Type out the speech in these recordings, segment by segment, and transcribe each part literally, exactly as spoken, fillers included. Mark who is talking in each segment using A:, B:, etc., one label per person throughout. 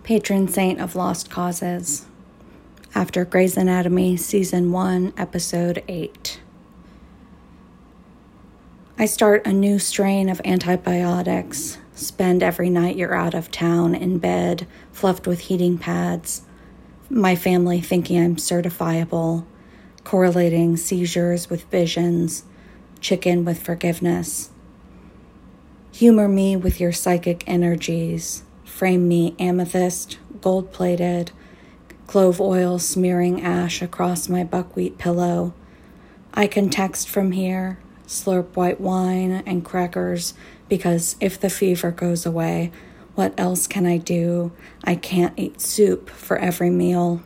A: Patron saint of lost causes. After Grey's Anatomy, Season one, Episode eight. I start a new strain of antibiotics. Spend every night you're out of town in bed, fluffed with heating pads. My family thinking I'm certifiable, correlating seizures with visions, chicken with forgiveness. Humor me with your psychic energies. Frame me amethyst, gold-plated, clove oil smearing ash across my buckwheat pillow. I can text from here, slurp white wine and crackers, because if the fever goes away, what else can I do? I can't eat soup for every meal.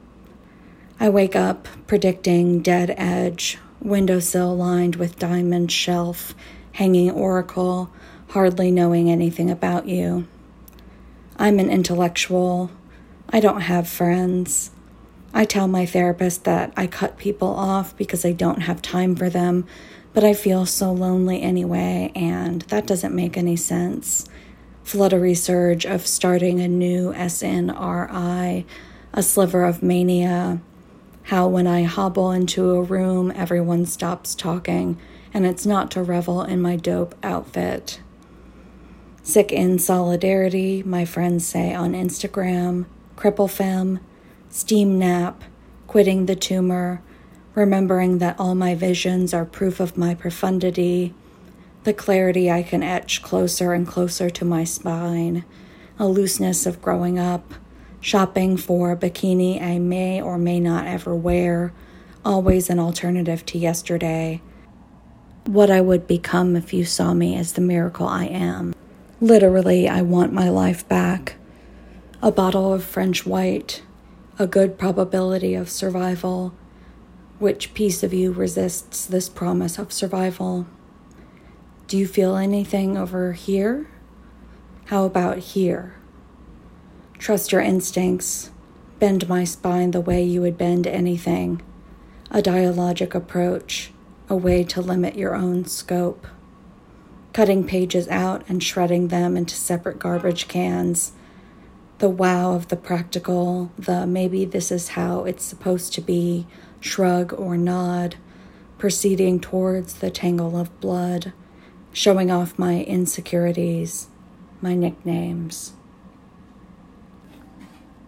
A: I wake up predicting dead edge, windowsill lined with diamond shelf, hanging oracle, hardly knowing anything about you. I'm an intellectual. I don't have friends. I tell my therapist that I cut people off because I don't have time for them, but I feel so lonely anyway, and that doesn't make any sense. Fluttery surge of starting a new S N R I, a sliver of mania. How when I hobble into a room, everyone stops talking, and it's not to revel in my dope outfit. Sick in solidarity, my friends say on Instagram, cripple femme, steam nap, quitting the tumor, remembering that all my visions are proof of my profundity, the clarity I can etch closer and closer to my spine, a looseness of growing up, shopping for a bikini I may or may not ever wear, always an alternative to yesterday, what I would become if you saw me as the miracle I am. Literally, I want my life back. A bottle of French white, a good probability of survival. Which piece of you resists this promise of survival? Do you feel anything over here? How about here? Trust your instincts. Bend my spine the way you would bend anything. A dialogic approach, a way to limit your own scope. Cutting pages out and shredding them into separate garbage cans. The wow of the practical, the maybe this is how it's supposed to be, shrug or nod, proceeding towards the tangle of blood, showing off my insecurities, my nicknames.